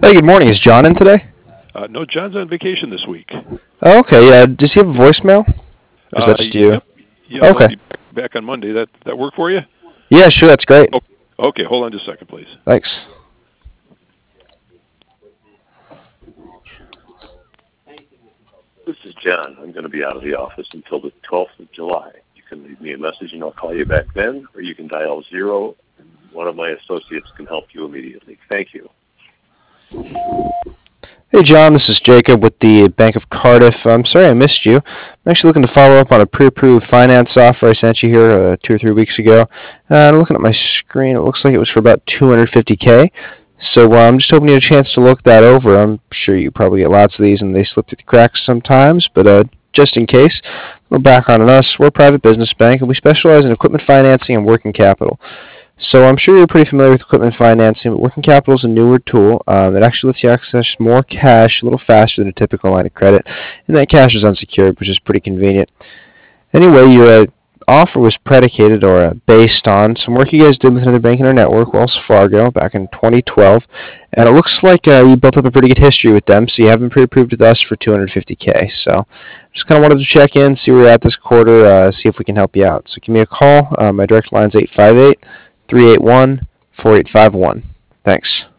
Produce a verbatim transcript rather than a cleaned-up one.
Hey, good morning. Is John in today? Uh, no, John's on vacation this week. Oh, okay, yeah. Does he have a voicemail? Or is Uh, that just you? yep, yep. He'll Okay. be back on Monday. That that work for you? Yeah, sure, that's great. Oh, okay. Hold on just a second, please. Thanks. This is John. I'm going to be out of the office until the twelfth of July. You can leave me a message and I'll call you back then, or you can dial zero and one of my associates can help you immediately. Thank you. Hey, John, this is Jacob with the Bank of Cardiff. I'm sorry I missed you. I'm actually looking to follow up on a pre-approved finance offer I sent you here uh, two or three weeks ago. Uh, looking at my screen, it looks like it was for about two hundred fifty K. So uh, I'm just hoping you had a chance to look that over. I'm sure you probably get lots of these and they slip through the cracks sometimes, but uh, just in case, a little background on us. We're a private business bank and we specialize in equipment financing and working capital. So I'm sure you're pretty familiar with equipment financing, but working capital is a newer tool um, that actually lets you access more cash a little faster than a typical line of credit, and that cash is unsecured, which is pretty convenient. Anyway, your uh, offer was predicated or uh, based on some work you guys did with another bank in our network, Wells Fargo, back in twenty twelve, and it looks like uh, you built up a pretty good history with them, so you have been pre-approved with us for two hundred fifty K. So just kind of wanted to check in, see where you're at this quarter, uh, see if we can help you out. So give me a call. Uh, my direct line is eight five eight, three eight one, four eight five one. Thanks.